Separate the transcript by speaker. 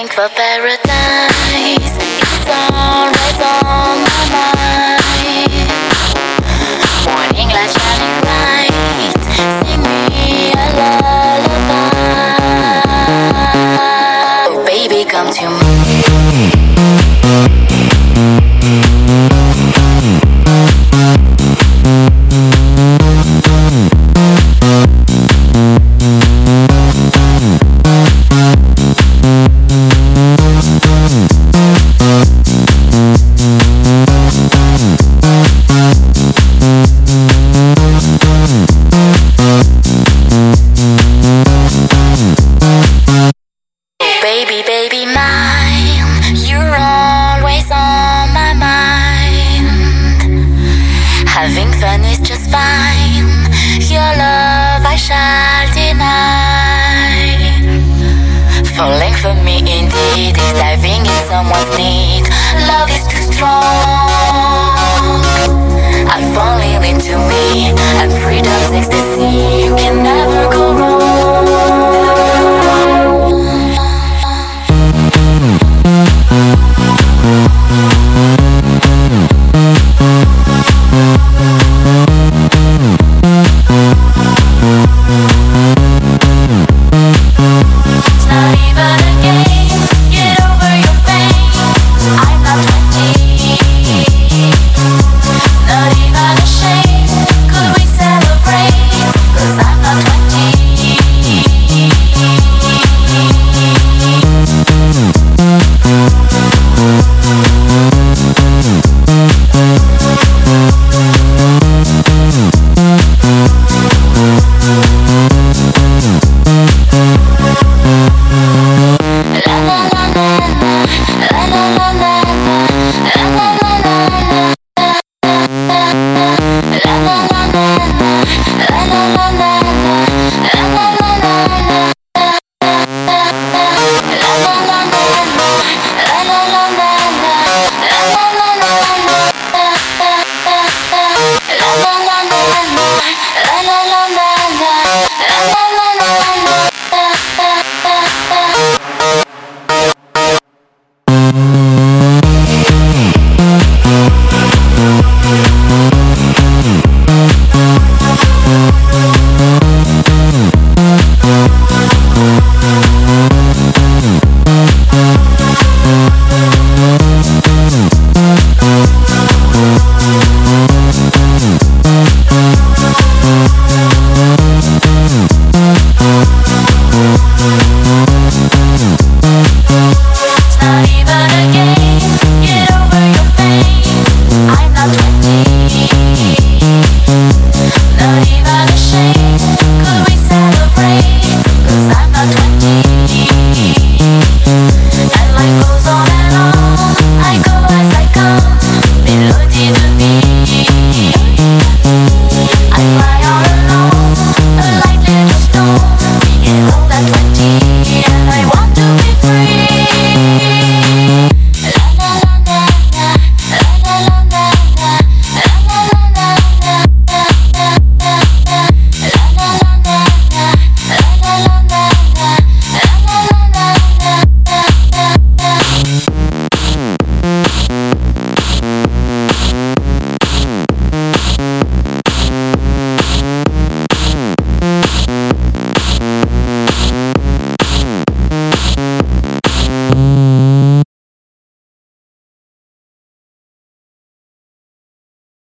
Speaker 1: Searching for paradise, it's always on my mind. Morning light shining bright, sing me a lullaby. Oh baby, come to me. Baby, baby mine, you're always on my mind. Having fun is just fine, your love I shall deny. Falling for me indeed is diving in someone's need. Love is too strong, I fall into me, and freedom's ecstasy. You can never go wrong.